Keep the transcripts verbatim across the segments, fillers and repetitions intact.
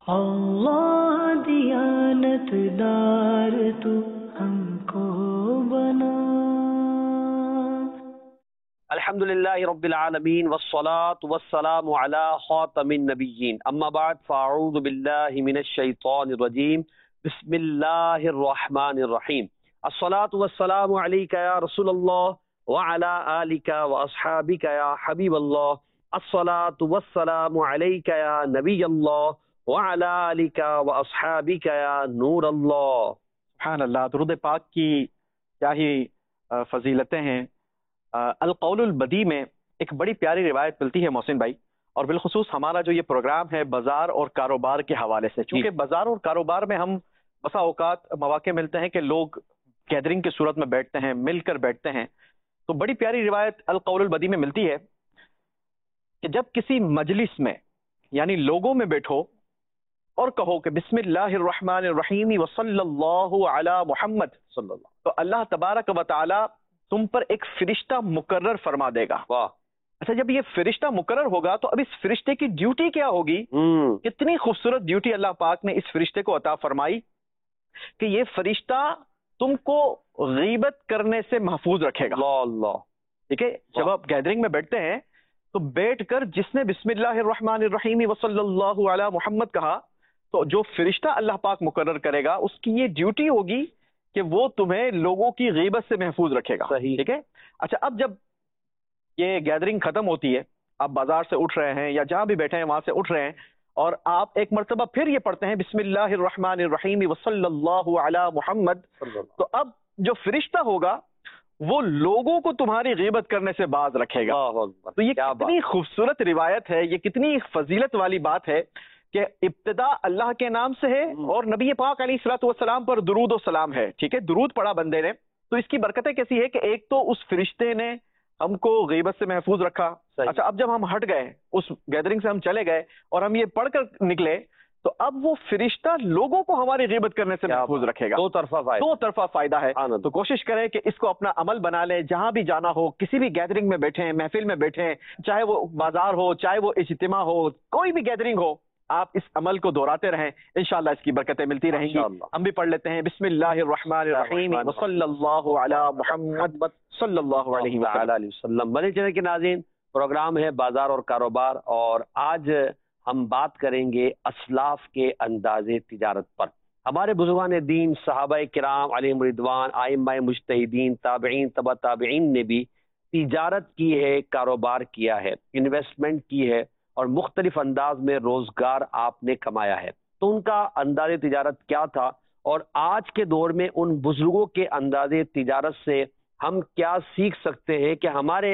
اللہ دیانت دار تو ہم کو بنا. الحمدللہ رب العالمین والصلاة والسلام علی خاتم النبیین، اما بعد فاعوذ باللہ من الشیطان الرجیم، بسم اللہ الرحمن الرحیم. الصلاة والسلام علیک یا رسول اللہ وعلی آلک واصحابک یا حبیب اللہ. الصلاة والسلام علیک یا نبی اللہ وعلی آلک واصحابک یا نور اللہ. سبحان اللہ. درود پاک کی کیا ہی فضیلتیں ہیں. القول البدی میں ایک بڑی پیاری روایت ملتی ہے محسن بھائی، اور بالخصوص ہمارا جو یہ پروگرام ہے بازار اور کاروبار کے حوالے سے، چونکہ بازار اور کاروبار میں ہم بسا اوقات مواقع ملتے ہیں کہ لوگ گیدرنگ کی صورت میں بیٹھتے ہیں، مل کر بیٹھتے ہیں، تو بڑی پیاری روایت القول البدی میں ملتی ہے کہ جب کسی مجلس میں یعنی لوگوں میں بیٹھو اور کہو کہ بسم اللہ الرحمن الرحیم وصلی اللہ علی محمد صلی اللہ، تو اللہ تبارک و تعالی تم پر ایک فرشتہ مقرر فرما دے گا. واہ. اچھا، جب یہ فرشتہ مقرر ہوگا تو اب اس فرشتے کی ڈیوٹی کیا ہوگی؟ کتنی خوبصورت ڈیوٹی اللہ پاک نے اس فرشتے کو عطا فرمائی کہ یہ فرشتہ تم کو غیبت کرنے سے محفوظ رکھے گا. اللہ اللہ. ٹھیک ہے، جب آپ گیدرنگ میں بیٹھتے ہیں تو بیٹھ کر جس نے بسم اللہ الرحمن الرحیم وصلی اللہ علی محمد کہا، تو جو فرشتہ اللہ پاک مقرر کرے گا اس کی یہ ڈیوٹی ہوگی کہ وہ تمہیں لوگوں کی غیبت سے محفوظ رکھے گا. صحیح. ٹھیک ہے. اچھا، اب جب یہ گیدرنگ ختم ہوتی ہے، آپ بازار سے اٹھ رہے ہیں یا جہاں بھی بیٹھے ہیں وہاں سے اٹھ رہے ہیں، اور آپ ایک مرتبہ پھر یہ پڑھتے ہیں بسم اللہ الرحمن الرحیم وصلی اللہ علی محمد، تو اب جو فرشتہ ہوگا وہ لوگوں کو تمہاری غیبت کرنے سے باز رکھے گا. تو یہ کتنی خوبصورت روایت ہے، یہ کتنی فضیلت والی بات ہے کہ ابتدا اللہ کے نام سے ہے اور نبی پاک علیہ الصلوۃ والسلام پر درود و سلام ہے. ٹھیک ہے، درود پڑھا بندے نے، تو اس کی برکتیں کیسی ہے کہ ایک تو اس فرشتے نے ہم کو غیبت سے محفوظ رکھا. اچھا، اب جب ہم ہٹ گئے اس گیدرنگ سے، ہم چلے گئے اور ہم یہ پڑھ کر نکلے، تو اب وہ فرشتہ لوگوں کو ہماری غیبت کرنے سے محفوظ رکھے گا. دو طرفہ فائدہ، دو طرفہ فائدہ ہے. تو کوشش کریں کہ اس کو اپنا عمل بنا لیں. جہاں بھی جانا ہو، کسی بھی گیدرنگ میں بیٹھیں، محفل میں بیٹھیں، چاہے وہ بازار ہو، چاہے وہ اجتماع ہو، کوئی بھی گیدرنگ ہو، آپ اس عمل کو دہراتے رہیں، انشاءاللہ اس کی برکتیں ملتی رہیں گی. ہم بھی پڑھ لیتے ہیں بسم اللہ الرحمن الرحیم وصلی اللہ علی محمد صلی اللہ علیہ وسلم. بنے چینل کے ناظرین، پروگرام ہے بازار اور کاروبار، اور آج ہم بات کریں گے اسلاف کے انداز تجارت پر. ہمارے بزرگان دین، صحابہ کرام علیہم رضوان، ائمہ مجتہدین، تابعین، تبع تابعین نے بھی تجارت کی ہے، کاروبار کیا ہے، انویسٹمنٹ کی ہے، اور مختلف انداز میں روزگار آپ نے کمایا ہے. تو ان کا انداز تجارت کیا تھا، اور آج کے دور میں ان بزرگوں کے انداز تجارت سے ہم کیا سیکھ سکتے ہیں کہ ہمارے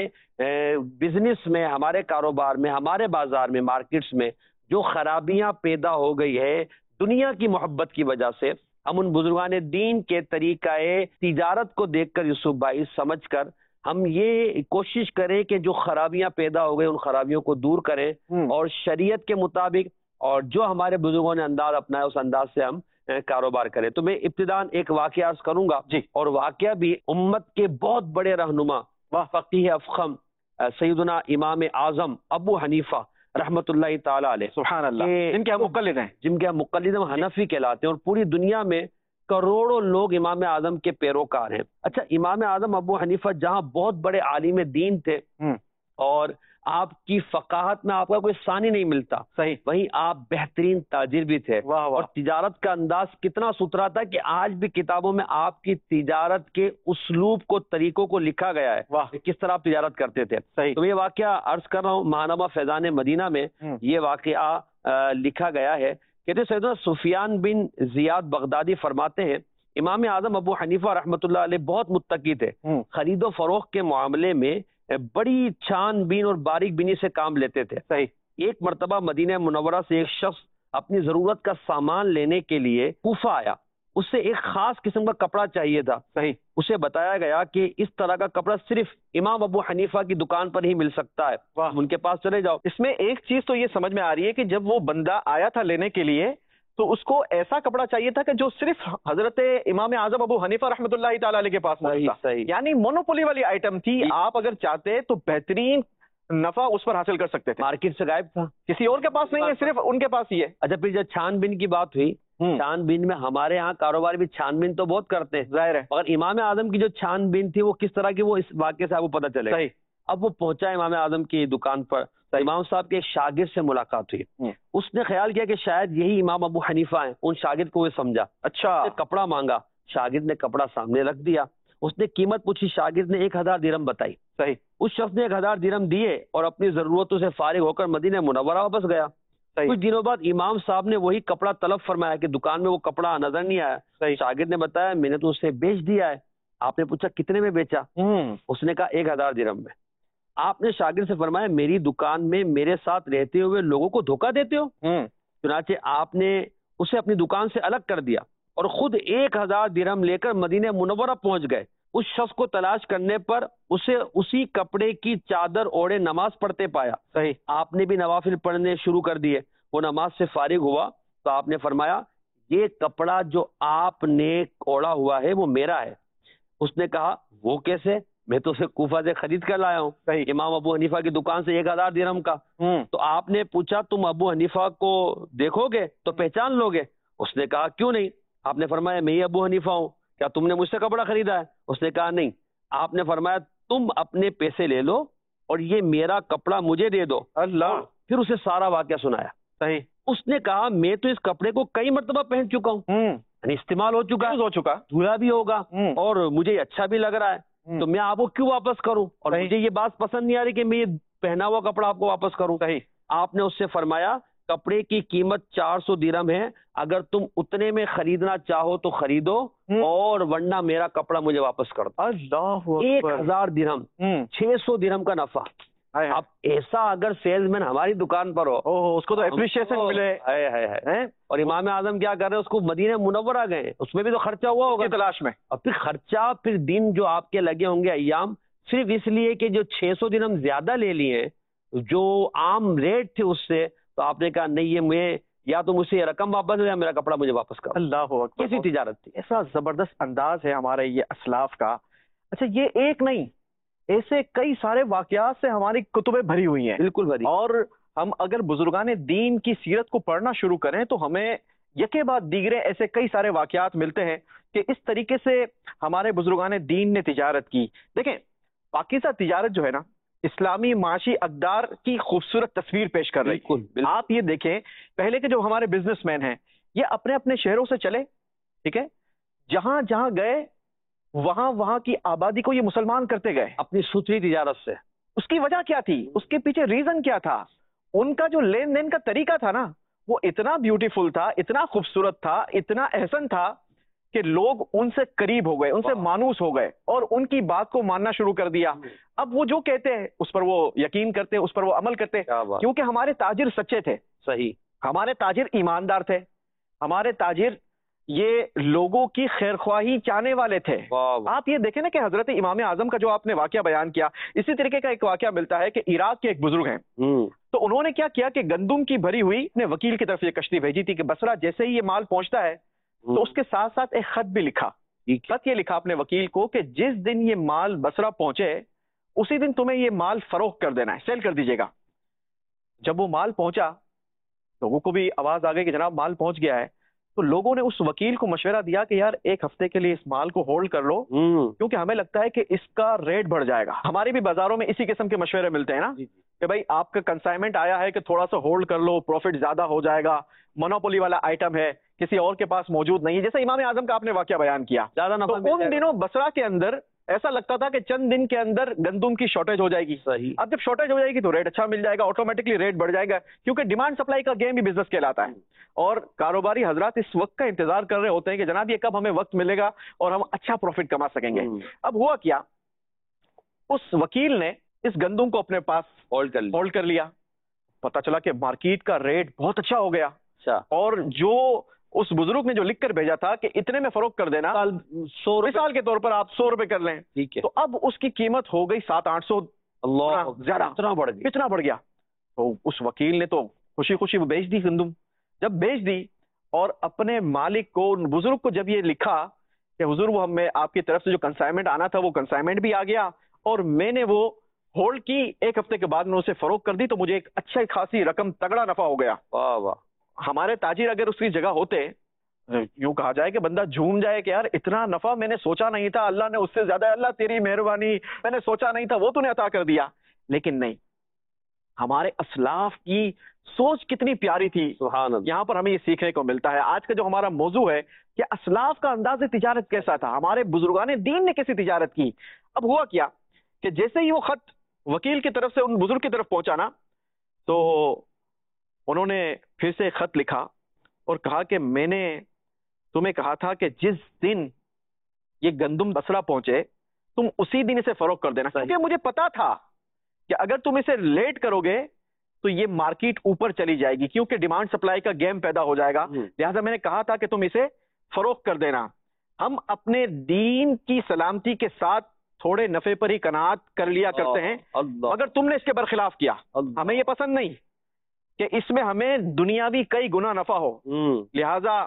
بزنس میں، ہمارے کاروبار میں، ہمارے بازار میں، مارکیٹس میں جو خرابیاں پیدا ہو گئی ہے دنیا کی محبت کی وجہ سے، ہم ان بزرگان دین کے طریقہ تجارت کو دیکھ کر، یوسف بھائی، سمجھ کر ہم یہ کوشش کریں کہ جو خرابیاں پیدا ہو گئی ان خرابیوں کو دور کریں، اور شریعت کے مطابق اور جو ہمارے بزرگوں نے انداز اپنایا اس انداز سے ہم کاروبار کریں. تو میں ابتداً ایک واقعہ عرض کروں گا جی، اور واقعہ بھی امت کے بہت بڑے رہنما فقیہ افخم سیدنا امام اعظم ابو حنیفہ رحمۃ اللہ تعالی علیہ، سبحان اللہ، جن کے ہم مقلد ہیں، جن کے ہم مقلد ہیں، حنفی کہلاتے ہیں، اور پوری دنیا میں کروڑوں لوگ امام اعظم کے پیروکار ہیں. اچھا، امام اعظم ابو حنیفہ جہاں بہت بڑے عالم دین تھے اور آپ کی فقاہت میں آپ کا کوئی ثانی نہیں ملتا، صحیح، وہیں آپ بہترین تاجر بھی تھے. واہ واہ. اور تجارت کا انداز کتنا ستھرا تھا کہ آج بھی کتابوں میں آپ کی تجارت کے اسلوب کو، طریقوں کو لکھا گیا ہے. واہ، کس طرح آپ تجارت کرتے تھے. صحیح. تو یہ واقعہ عرض کر رہا ہوں، ماہنامہ فیضان مدینہ میں یہ واقعہ لکھا گیا ہے. کہتے سیدنا سفیان بن زیاد بغدادی فرماتے ہیں امام اعظم ابو حنیفہ رحمۃ اللہ علیہ بہت متقی تھے، خرید و فروخت کے معاملے میں بڑی چھان بین اور باریک بینی سے کام لیتے تھے. صحیح. ایک مرتبہ مدینہ منورہ سے ایک شخص اپنی ضرورت کا سامان لینے کے لیے کوفہ آیا. اس سے ایک خاص قسم کا کپڑا چاہیے تھا. صحیح. اسے بتایا گیا کہ اس طرح کا کپڑا صرف امام ابو حنیفہ کی دکان پر ہی مل سکتا ہے، ان کے پاس چلے جاؤ. اس میں ایک چیز تو یہ سمجھ میں آ رہی ہے کہ جب وہ بندہ آیا تھا لینے کے لیے تو اس کو ایسا کپڑا چاہیے تھا کہ جو صرف حضرت امام اعظم ابو حنیفہ رحمۃ اللہ تعالی علیہ کے پاس موجود تھا. یعنی مونوپولی والی آئٹم تھی. آپ اگر چاہتے تو بہترین نفع اس پر حاصل کر سکتے تھے. مارکیٹ سے غائب تھا, کسی اور کے پاس نہیں ہے, صرف ان کے پاس ہی ہے. اچھا پھر جب چھان بین کی بات ہوئی, چھان بین میں ہمارے ہاں کاروبار بھی چھان بین تو بہت کرتے ہیں ظاہر ہے, مگر امام اعظم کی جو چھان بین تھی وہ کس طرح کی, وہ اس واقعے سے آپ کو پتہ چلے. صحیح. اب وہ پہنچا امام اعظم کی دکان پر, امام صاحب کے ایک شاگرد سے ملاقات ہوئی. اس نے خیال کیا کہ شاید یہی امام ابو حنیفہ ہیں, ان شاگرد کو وہ سمجھا. اچھا. کپڑا مانگا, شاگرد نے کپڑا سامنے رکھ دیا, اس نے قیمت پوچھی, شاگرد نے ایک ہزار درہم بتائی. صحیح. اس شخص نے ایک ہزار درہم دیے اور اپنی ضرورتوں سے فارغ ہو کر مدینہ منورہ واپس گیا. کچھ دنوں بعد امام صاحب نے وہی کپڑا طلب فرمایا کہ دکان میں وہ کپڑا نظر نہیں آیا. شاگرد نے بتایا میں نے تو اسے بیچ دیا ہے. آپ نے پوچھا کتنے میں بیچا؟ اس نے کہا ایک ہزار درہم میں. آپ نے شاگرد سے فرمایا میری دکان میں میرے ساتھ رہتے ہوئے لوگوں کو دھوکہ دیتے ہو. چنانچہ آپ نے اسے اپنی دکان سے الگ کر دیا اور خود ایک ہزار درہم لے کر مدینہ منورہ پہنچ گئے. اس شخص کو تلاش کرنے پر اسے اسی کپڑے کی چادر اوڑھے نماز پڑھتے پایا. صحیح. آپ نے بھی نوافل پڑھنے شروع کر دیے. وہ نماز سے فارغ ہوا تو آپ نے فرمایا یہ کپڑا جو آپ نے اوڑھا ہوا ہے وہ میرا ہے. اس نے کہا وہ کیسے؟ میں تو اسے کوفہ سے خرید کر لایا ہوں. صحیح. امام ابو حنیفہ کی دکان سے ایک ہزار درہم کا. تو آپ نے پوچھا تم ابو حنیفہ کو دیکھو گے تو پہچان لو گے؟ اس نے کہا کیوں نہیں. آپ نے فرمایا میں ہی ابو حنیفہ ہوں, کیا تم نے مجھ سے کپڑا خریدا ہے؟ اس نے کہا نہیں. آپ نے فرمایا تم اپنے پیسے لے لو اور یہ میرا کپڑا مجھے دے دو. اللہ. پھر اسے سارا واقعہ سنایا. صحیح. اس نے کہا میں تو اس کپڑے کو کئی مرتبہ پہن چکا ہوں, یعنی استعمال ہو چکا ہو چکا دھلا بھی ہوگا اور مجھے یہ اچھا بھی لگ رہا ہے, تو میں آپ کو کیوں واپس کروں؟ اور مجھے یہ بات پسند نہیں آ رہی کہ میں یہ پہنا ہوا کپڑا آپ کو واپس کروں. صحیح. آپ نے اس سے فرمایا کپڑے کی قیمت چار سو درہم ہے, اگر تم اتنے میں خریدنا چاہو تو خریدو اور ورنہ میرا کپڑا مجھے واپس کر دو. اللہ. ایک ہزار درہم, چھ سو درہم کا نفع. اب ایسا اگر سیلز مین ہماری دکان پر ہو, اس کو تو اپریشیشن ملے. اور امام اعظم کیا کر رہے ہیں, اس کو مدینہ منورہ گئے, اس میں بھی تو خرچہ ہوا ہوگا تلاش میں. اور پھر خرچہ پھر دن جو آپ کے لگے ہوں گے ایام, صرف اس لیے کہ جو چھ سو درہم زیادہ لے لیے جو عام ریٹ تھے اس سے, تو آپ نے کہا نہیں یہ میں یا تو مجھ سے یہ رقم واپس ہو یا میرا کپڑا مجھے واپس کرو. اللہ اکبر. کیسی تجارت تھی. ایسا زبردست انداز ہے ہمارے یہ اسلاف کا. اچھا یہ ایک نہیں, ایسے کئی سارے واقعات سے ہماری کتبیں بھری ہوئی ہیں. بالکل بھری. اور ہم اگر بزرگان دین کی سیرت کو پڑھنا شروع کریں تو ہمیں یکے بعد دیگرے ایسے کئی سارے واقعات ملتے ہیں کہ اس طریقے سے ہمارے بزرگان دین نے تجارت کی. دیکھیں پاکیزہ تجارت جو ہے نا, اسلامی معاشی اقدار کی خوبصورت تصویر پیش کر رہی ہے. بالکل. آپ یہ دیکھیں پہلے کے جو ہمارے بزنس مین ہیں یہ اپنے اپنے شہروں سے چلے, ٹھیک ہے, جہاں جہاں گئے وہاں وہاں کی آبادی کو یہ مسلمان کرتے گئے اپنی ستھری تجارت سے. اس کی وجہ کیا تھی, اس کے پیچھے ریزن کیا تھا؟ ان کا جو لین دین کا طریقہ تھا نا وہ اتنا بیوٹیفل تھا, اتنا خوبصورت تھا, اتنا احسن تھا کہ لوگ ان سے قریب ہو گئے, ان سے مانوس ہو گئے اور ان کی بات کو ماننا شروع کر دیا. اب وہ جو کہتے ہیں اس پر وہ یقین کرتے, اس پر وہ عمل کرتے, کیونکہ ہمارے تاجر سچے تھے. صحیح. ہمارے تاجر ایماندار تھے, ہمارے تاجر یہ لوگوں کی خیرخواہی چاہنے والے تھے. آپ یہ دیکھیں نا کہ حضرت امام اعظم کا جو آپ نے واقعہ بیان کیا, اسی طریقے کا ایک واقعہ ملتا ہے کہ عراق کے ایک بزرگ ہیں, تو انہوں نے کیا کیا کہ گندم کی بھری ہوئی اپنے وکیل کی طرف یہ کشتی بھیجی تھی کہ بصرہ جیسے ہی یہ مال پہنچتا ہے تو اس کے ساتھ ساتھ ایک خط بھی لکھا. خط یہ لکھا اپنے وکیل کو کہ جس دن یہ مال بصرہ پہنچے اسی دن تمہیں یہ مال فروخت کر دینا ہے, سیل کر دیجیے گا. جب وہ مال پہنچا لوگوں کو بھی آواز آ گئی کہ جناب مال پہنچ گیا ہے, تو لوگوں نے اس وکیل کو مشورہ دیا کہ یار ایک ہفتے کے لیے اس مال کو ہولڈ کر لو, کیونکہ ہمیں لگتا ہے کہ اس کا ریٹ بڑھ جائے گا. ہمارے بھی بازاروں میں اسی قسم کے مشورے ملتے ہیں نا کہ بھائی آپ کا کنسائنمنٹ آیا ہے کہ تھوڑا سا ہولڈ کر لو, پروفٹ زیادہ ہو جائے گا, مونوپولی والا آئٹم ہے, کسی اور کے پاس موجود نہیں ہے. جیسے امام اعظم کا آپ نے واقعہ بیان کیا, تو ان دنوں بصرہ کے اندر ایسا لگتا تھا کہ چند دن کے اندر گندم کی شارٹیج ہو جائے گی. صحیح. اب جب شارٹیج ہو جائے گی تو ریٹ اچھا مل جائے گا, آٹومیٹکلی ریٹ بڑھ جائے گا, کیونکہ ڈیمانڈ سپلائی کا گیم بھی بزنس کہلاتا ہے. اور کاروباری حضرات اس وقت کا انتظار کر رہے ہوتے ہیں کہ جناب یہ کب ہمیں وقت ملے گا اور ہم اچھا پروفٹ کما سکیں گے. اب ہوا کیا, اس وکیل نے اس گندم کو اپنے پاس ہولڈ کر ہولڈ کر لیا. پتا چلا کہ مارکیٹ کا ریٹ بہت اچھا ہو گیا, اور جو اس بزرگ نے جو لکھ کر بھیجا تھا کہ اتنے میں فروخت کر دینا, سو مثال کے طور پر آپ سو روپے کر لیں, ٹھیک ہے, تو اب اس کی قیمت ہو گئی سات آٹھ سو. اللہ, زیادہ اتنا بڑھ گیا, اتنا بڑھ گیا. تو اس وکیل نے تو خوشی خوشی وہ بیچ دی گندم. جب بیچ دی اور اپنے مالک کو, بزرگ کو جب یہ لکھا کہ حضور وہ ہمیں آپ کی طرف سے جو کنسائنمنٹ آنا تھا وہ کنسائنمنٹ بھی آ گیا, اور میں نے وہ ہولڈ کی، ایک ہفتے کے بعد میں اسے فروخت کر دی تو مجھے ایک اچھا خاصی رقم تگڑا نفع ہو گیا. واہ واہ. ہمارے تاجر اگر اس کی جگہ ہوتے، یوں کہا جائے کہ بندہ جھوم جائے کہ یار اتنا نفع میں نے سوچا نہیں تھا، اللہ نے اس سے زیادہ، اللہ تیری مہربانی، میں نے سوچا نہیں تھا وہ تو نے عطا کر دیا. لیکن نہیں، ہمارے اسلاف کی سوچ کتنی پیاری تھی. سبحان اللہ. یہاں پر ہمیں یہ سیکھنے کو ملتا ہے. آج کا جو ہمارا موضوع ہے کہ اسلاف کا انداز تجارت کیسا تھا، ہمارے بزرگان دین نے کیسی تجارت کی. اب ہوا کیا کہ جیسے ہی وہ خط وکیل کی طرف سے ان بزرگ کی طرف پہنچا نا، تو انہوں نے پھر سے خط لکھا اور کہا کہ میں نے تمہیں کہا تھا کہ جس دن یہ گندم بسرا پہنچے تم اسی دن اسے فروخت کر دینا، کیونکہ مجھے پتا تھا کہ اگر تم اسے لیٹ کرو گے تو یہ مارکیٹ اوپر چلی جائے گی، کیونکہ ڈیمانڈ سپلائی کا گیم پیدا ہو جائے گا. لہٰذا میں نے کہا تھا کہ تم اسے فروخت کر دینا. ہم اپنے دین کی سلامتی کے ساتھ تھوڑے نفع پر ہی قناعت کر لیا کرتے ہیں، مگر تم نے اس کے برخلاف کیا. ہمیں یہ پسند نہیں کہ اس میں ہمیں دنیاوی کئی گنا نفع ہو. لہذا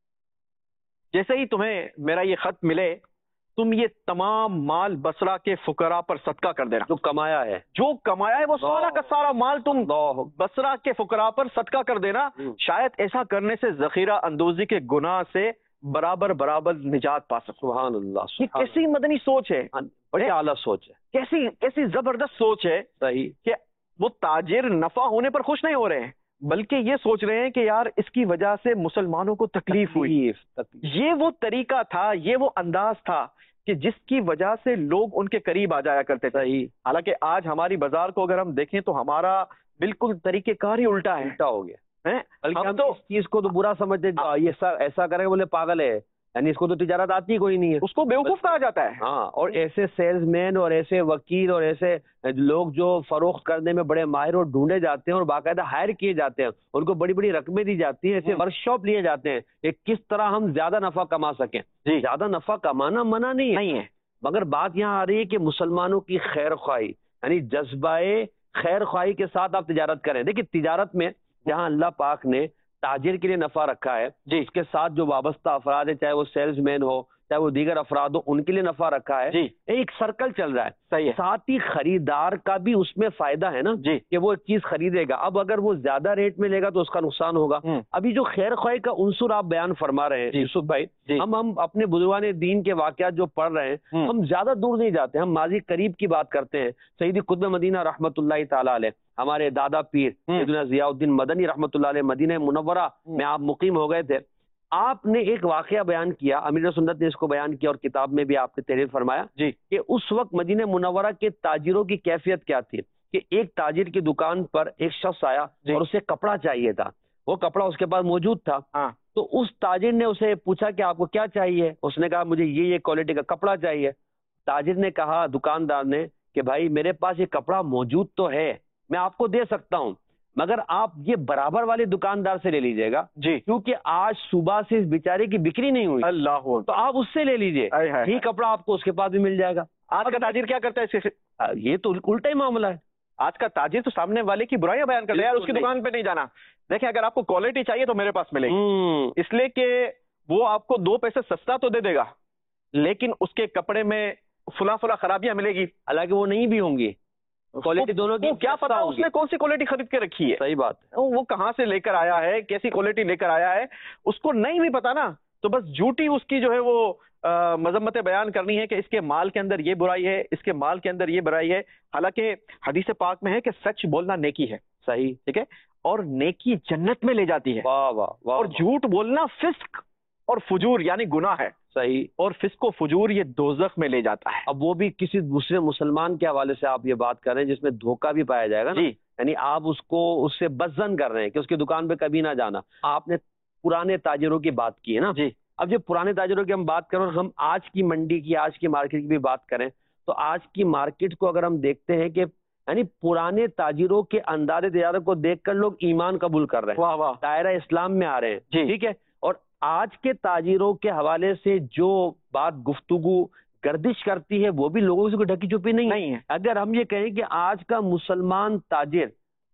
جیسے ہی تمہیں میرا یہ خط ملے تم یہ تمام مال بصرہ کے فقراء پر صدقہ کر دینا. جو کمایا ہے جو کمایا ہے وہ سارا کا سارا مال تم بصرہ کے فقراء پر صدقہ کر دینا. شاید ایسا کرنے سے ذخیرہ اندوزی کے گناہ سے برابر برابر نجات پا سکو. سبحان اللہ. یہ کیسی مدنی سوچ ہے، بڑی اعلیٰ سوچ ہے، کیسی کیسی زبردست سوچ ہے. صحیح کہ وہ تاجر نفع ہونے پر خوش نہیں ہو رہے ہیں، بلکہ یہ سوچ رہے ہیں کہ یار اس کی وجہ سے مسلمانوں کو تکلیف ہوئی. یہ وہ طریقہ تھا، یہ وہ انداز تھا کہ جس کی وجہ سے لوگ ان کے قریب آ جایا کرتے تھے. حالانکہ آج ہماری بازار کو اگر ہم دیکھیں تو ہمارا بالکل طریقہ کار ہی الٹا ہے، الٹا ہو گیا. بلکہ ہم تو اس چیز کو تو برا سمجھتے، یہ ایسا کرے بولے پاگل ہے، یعنی اس کو تو تجارت آتی کوئی نہیں ہے، اس کو بیوقوف کہا جاتا ہے. ہاں، اور ایسے سیلز مین اور ایسے وکیل اور ایسے لوگ جو فروخت کرنے میں بڑے ماہر اور ڈھونڈے جاتے ہیں اور باقاعدہ ہائر کیے جاتے ہیں، ان کو بڑی بڑی رقمیں دی جاتی ہیں، ایسے ورک شاپ لیے جاتے ہیں کہ کس طرح ہم زیادہ نفع کما سکیں. جی زیادہ نفع کمانا منع نہیں نہیں ہے، مگر بات یہاں آ رہی ہے کہ مسلمانوں کی خیر خواہی، یعنی جذبہ خیر خواہی کے ساتھ آپ تجارت کریں. دیکھیں تجارت میں جہاں اللہ پاک نے تاجر کے لیے نفع رکھا ہے، جی اس کے ساتھ جو وابستہ افراد ہیں، چاہے وہ سیلز مین ہو چاہے وہ دیگر افراد ہو، ان کے لیے نفع رکھا ہے. جی ایک سرکل چل رہا ہے. صحیح ہے. ساتھ ہی خریدار کا بھی اس میں فائدہ ہے نا، جی کہ وہ ایک چیز خریدے گا. اب اگر وہ زیادہ ریٹ میں لے گا تو اس کا نقصان ہوگا. ابھی جو خیر خواہی کا عنصر آپ بیان فرما رہے ہیں یوسف بھائی، ہم ہم اپنے بزرگان دین کے واقعات جو پڑھ رہے ہیں، ہم زیادہ دور نہیں جاتے، ہم ماضی قریب کی بات کرتے ہیں. سیدی قطب مدینہ رحمۃ اللہ تعالیٰ علیہ، ہمارے دادا پیر سیدنا ضیاء الدین مدنی رحمۃ اللہ علیہ، مدینہ منورہ میں آپ مقیم ہو گئے تھے. آپ نے ایک واقعہ بیان کیا، امیر سنت نے اس کو بیان کیا اور کتاب میں بھی آپ نے تحریر فرمایا جی کہ اس وقت مدینہ منورہ کے تاجروں کی کیفیت کیا تھی کہ ایک تاجر کی دکان پر ایک شخص آیا اور اسے کپڑا چاہیے تھا. وہ کپڑا اس کے پاس موجود تھا. تو اس تاجر نے اسے پوچھا کہ آپ کو کیا چاہیے؟ اس نے کہا مجھے یہ یہ کوالٹی کا کپڑا چاہیے. تاجر نے کہا، دکاندار نے، کہ بھائی میرے پاس یہ کپڑا موجود تو ہے، میں آپ کو دے سکتا ہوں، مگر آپ یہ برابر والے دکاندار سے لے لیجئے گا جی، کیونکہ آج صبح سے اس بیچارے کی بکری نہیں ہوئی. اللہ، تو آپ اس سے لے لیجئے، یہ کپڑا آپ کو اس کے پاس بھی مل جائے گا. آج کا تاجر کیا کرتا ہے؟ یہ تو الٹا ہی معاملہ ہے. آج کا تاجر تو سامنے والے کی برائیاں بیان کرتا ہے، یار اس کی دکان پہ نہیں جانا. دیکھیں اگر آپ کو کوالٹی چاہیے تو میرے پاس ملے گی، اس لیے کہ وہ آپ کو دو پیسے سستا تو دے دے گا لیکن اس کے کپڑے میں فلاں فلاں خرابیاں ملے گی، حالانکہ وہ نہیں بھی ہوں گی. کوالٹی دونوں کی کیا پتا اس نے کون سی کوالٹی خرید کے رکھی ہے. صحیح بات ہے. وہ کہاں سے لے کر آیا ہے، کیسی کوالٹی لے کر آیا ہے، اس کو نہیں بھی پتا نا. تو بس جھوٹی اس کی جو ہے وہ مذمتیں بیان کرنی ہے کہ اس کے مال کے اندر یہ برائی ہے، اس کے مال کے اندر یہ برائی ہے. حالانکہ حدیث پاک میں ہے کہ سچ بولنا نیکی ہے. صحیح، ٹھیک ہے، اور نیکی جنت میں لے جاتی ہے. واہ واہ. اور جھوٹ بولنا فسق اور فجور یعنی گناہ ہے. صحیح، اور فسق و فجور یہ دوزخ میں لے جاتا ہے. اب وہ بھی کسی دوسرے مسلمان کے حوالے سے آپ یہ بات کر رہے ہیں جس میں دھوکہ بھی پایا جائے گا نا. جی، یعنی آپ اس کو اس سے بزن کر رہے ہیں کہ اس کی دکان پہ کبھی نہ جانا. آپ نے پرانے تاجروں کی بات کی ہے نا. جی، اب جب پرانے تاجروں کی ہم بات کریں اور ہم آج کی منڈی کی، آج کی مارکیٹ کی بھی بات کریں تو آج کی مارکیٹ کو اگر ہم دیکھتے ہیں کہ یعنی پرانے تاجروں کے انداز تجارت کو دیکھ کر لوگ ایمان قبول کر رہے ہیں، واہ واہ، دائرہ اسلام میں آ رہے ہیں. جی، ٹھیک ہے. اور آج کے تاجروں کے حوالے سے جو بات گفتگو گردش کرتی ہے وہ بھی لوگوں سے کوئی ڈھکی چھپی نہیں نہیں ہے. اگر ہم یہ کہیں کہ آج کا مسلمان تاجر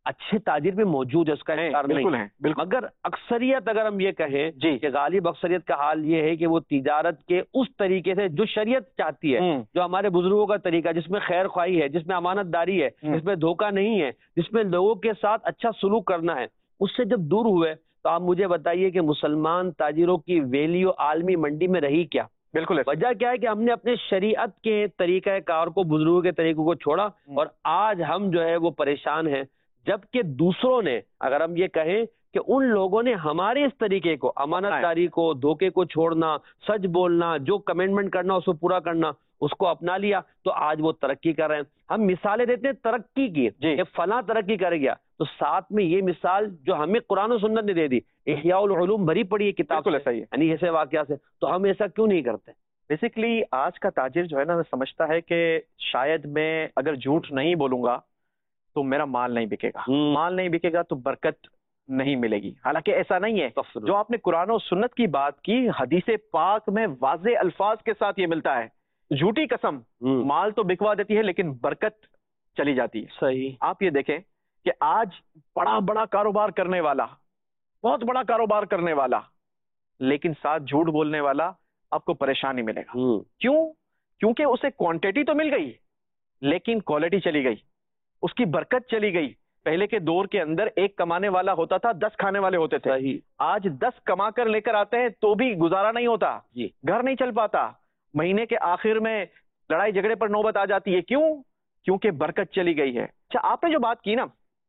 اچھے تاجر بھی موجود ہے، اس کا انکار نہیں، بالکل ہیں، بالکل، مگر اکثریت اگر ہم یہ کہیں جی کہ غالب اکثریت کا حال یہ ہے کہ وہ تجارت کے اس طریقے سے جو شریعت چاہتی ہے، ہوں، جو ہمارے بزرگوں کا طریقہ، جس میں خیر خواہی ہے، جس میں امانت داری ہے، ہوں، جس میں دھوکہ نہیں ہے، جس میں لوگوں کے ساتھ اچھا سلوک کرنا ہے، اس سے جب دور ہوئے تو آپ مجھے بتائیے کہ مسلمان تاجروں کی ویلیو عالمی منڈی میں رہی کیا؟ بالکل ایسا، وجہ کیا ہے کہ ہم نے اپنے شریعت کے طریقہ کار کو، بزرگوں کے طریقوں کو چھوڑا، اور آج ہم جو ہے وہ پریشان ہیں، جبکہ دوسروں نے، اگر ہم یہ کہیں کہ ان لوگوں نے ہمارے اس طریقے کو، امانت داری کو، دھوکے کو چھوڑنا، سچ بولنا، جو کمٹمنٹ کرنا اس کو پورا کرنا، اس کو اپنا لیا، تو آج وہ ترقی کر رہے ہیں۔ ہم مثالیں دیتے ہیں ترقی کی کہ فلاں ترقی کر گیا، تو ساتھ میں یہ مثال جو ہمیں قرآن و سنت نے دے دی، احیاء العلوم بھری پڑی ہے کتاب بالکل سے، ایسا ہی ہے۔ یعنی ایسے واقعہ سے، تو ہم ایسا کیوں نہیں کرتے؟ بیسیکلی آج کا تاجر جو ہے نا، سمجھتا ہے کہ شاید میں اگر جھوٹ نہیں بولوں گا تو میرا مال نہیں بکے گا، مال نہیں بکے گا تو برکت نہیں ملے گی، حالانکہ ایسا نہیں ہے۔ جو آپ نے قرآن و سنت کی بات کی، حدیث پاک میں واضح الفاظ کے ساتھ یہ ملتا ہے، جھوٹی قسم مال تو بکوا دیتی ہے لیکن برکت چلی جاتی ہے۔ صحیح۔ آپ یہ دیکھیں کہ آج بڑا بڑا کاروبار کرنے والا، بہت بڑا کاروبار کرنے والا، لیکن ساتھ جھوٹ بولنے والا آپ کو پریشانی ملے گا۔ کیوں؟ کیونکہ اسے کوانٹٹی تو مل گئی لیکن کوالٹی چلی گئی، اس کی برکت چلی گئی۔ پہلے کے دور کے اندر ایک کمانے والا ہوتا تھا، دس کھانے والے ہوتے تھے۔ آج دس کما کر لے کر آتے ہیں تو بھی گزارا نہیں ہوتا، گھر نہیں چل پاتا، مہینے کے آخر میں لڑائی جھگڑے پر نوبت آ جاتی ہے۔ کیوں؟ کیونکہ برکت چلی گئی ہے۔ اچھا، آپ نے جو بات کی نا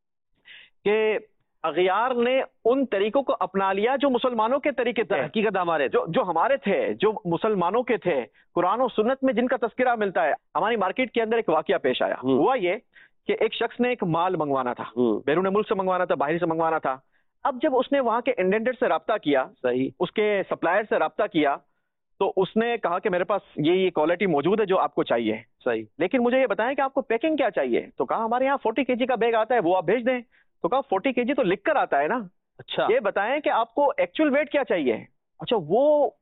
کہ اغیار نے ان طریقوں کو اپنا لیا جو مسلمانوں کے طریقے تھے، حقیقت ہمارے جو جو ہمارے تھے، جو مسلمانوں کے تھے، قرآن و سنت میں جن کا تذکرہ ملتا ہے۔ ہماری مارکیٹ کے اندر ایک واقعہ پیش آیا، ہوا یہ کہ ایک شخص نے ایک مال منگوانا تھا، بیرون ملک سے منگوانا تھا، باہر سے منگوانا تھا۔ اب جب اس نے وہاں کے انڈینڈر سے رابطہ کیا، صحیح، اس کے سپلائر سے رابطہ کیا، تو اس نے کہا کہ میرے پاس یہ یہ کوالٹی موجود ہے جو آپ کو چاہیے، صحیح، لیکن مجھے یہ بتائیں کہ آپ کو پیکنگ کیا چاہیے؟ تو کہا ہمارے یہاں فورٹی کے جی کا بیگ آتا ہے، وہ آپ بھیج دیں۔ تو کہا فورٹی کے جی تو لکھ کر آتا ہے نا، اچھا یہ بتائیں کہ آپ کو ایکچوئل ویٹ کیا چاہیے؟ اچھا، وہ